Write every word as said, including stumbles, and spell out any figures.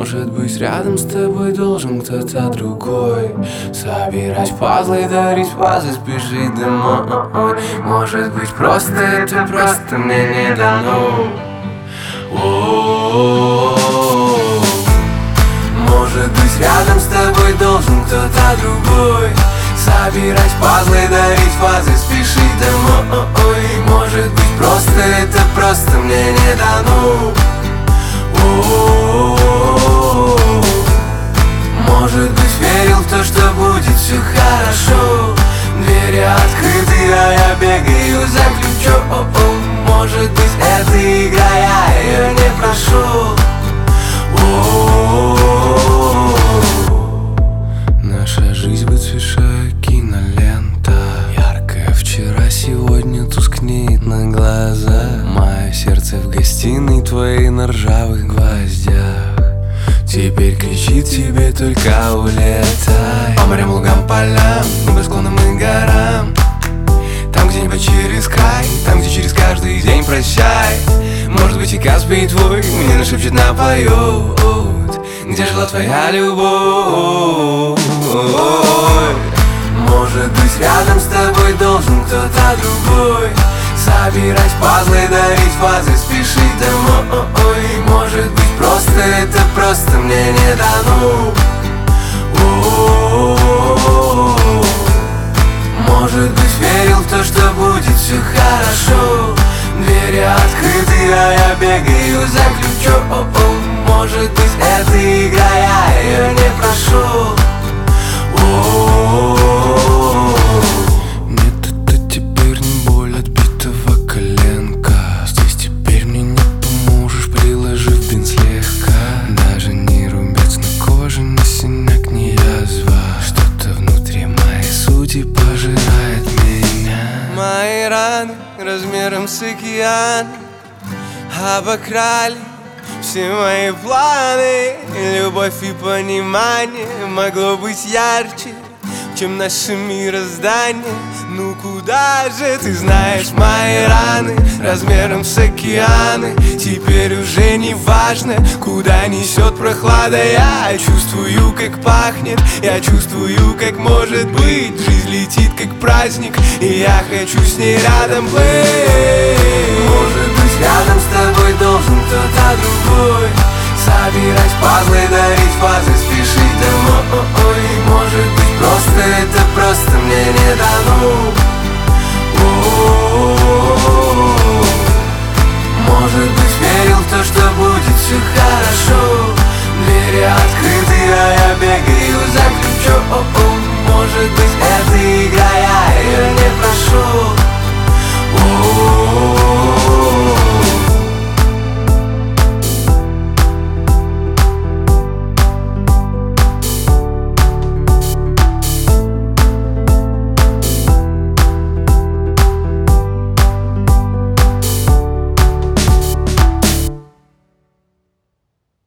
Может быть, рядом с тобой должен кто-то другой собирать пазлы, дарить фазы, спешить домой. Может быть, просто это просто мне не дано. О-о-о-о. Может быть, рядом с тобой должен кто-то другой собирать пазлы, дарить фазы, спешить домой. Может быть, просто это просто мне не дано. О-о-о-о. Может быть, верил в то, что будет все хорошо. Двери открыты, а я бегаю за ключом. Может быть, это игра, я ее не прошел. Наша жизнь выцветшая кинолента, яркая вчера, сегодня тускнеет на глаза. Мое сердце в гостиной твоей на ржавых гвоздях. Теперь кричит тебе только улетай. По морям, лугам, полям, по склонам и горам. Там где-нибудь через край, там где через каждый день прощай. Может быть, и Каспий твой мне нашепчет, напоет, где жила твоя любовь. Может быть, рядом с тобой должен кто-то другой собирать пазлы, дарить фазы, спешить домой. Может быть, просто это просто мне не дано. О-о-о-о. Может быть, верил в то, что будет все хорошо. Двери открыты, а я бегаю за ключом. Может быть, это игра, я ее не прошел. Нет, это теперь не боль отбитого коленка. Здесь теперь мне не поможешь, приложив бинт слегка. Даже не рубец на коже, ни синяк, ни язва. Что-то внутри моей сути пожирает меня. Мои раны размером с океан обокрали все мои планы. Любовь и понимание могло быть ярче, чем наше мироздание. Ну куда же, ты знаешь, мои раны размером с океаны. Теперь уже не важно, куда несет прохлада. Я чувствую, как пахнет, я чувствую, как может быть. Жизнь летит, как праздник, и я хочу с ней рядом быть. Может быть, рядом с тобой должен кто-то другой собирать пазлы, дарить фазы, спешить домой. Может быть, просто это просто мне не дано.